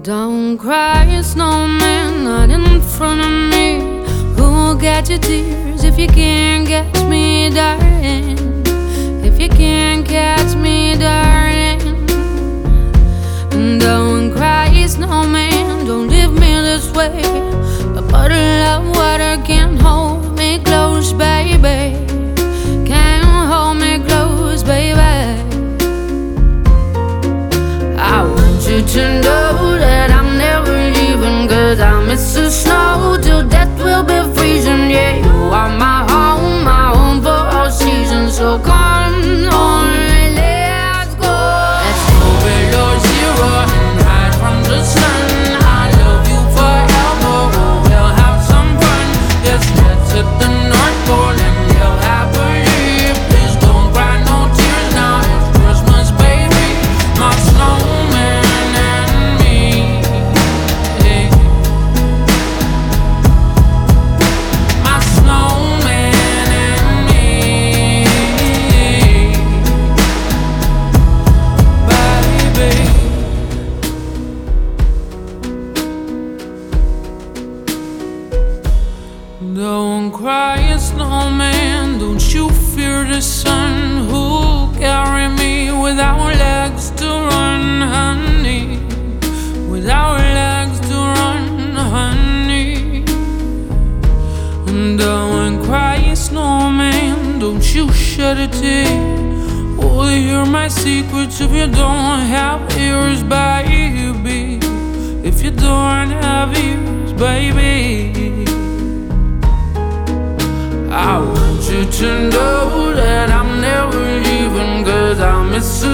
Don't cry, snowman, not in front of me. Who'll get your tears if you can't catch me, darling? If you can't catch me, darling. Don't cry, snowman, don't leave me this way. A bottle of water can't hold me close, baby. Can't hold me close, baby. I want you to know that I'm never leaving, 'cause I miss the snow till death will be freezing. Yeah, you are my home for all seasons. So come on, let's go. Let's go below zero and hide from the sun. I love you forever, we'll have some fun. Let's get to the North Pole and live happily. Please don't cry no tears now, it's Christmas, baby. My snowman and me, hey. My snowman and me, baby. Don't cry, snowman, don't you fear the sun. Who'll carry me without legs to run, honey? Without legs to run, honey. Don't cry, snowman, don't you shed a tear. Oh, hear my secrets if you don't have ears, baby. If you don't have ears, baby. I want you to know that I'm never leaving, 'cause I miss the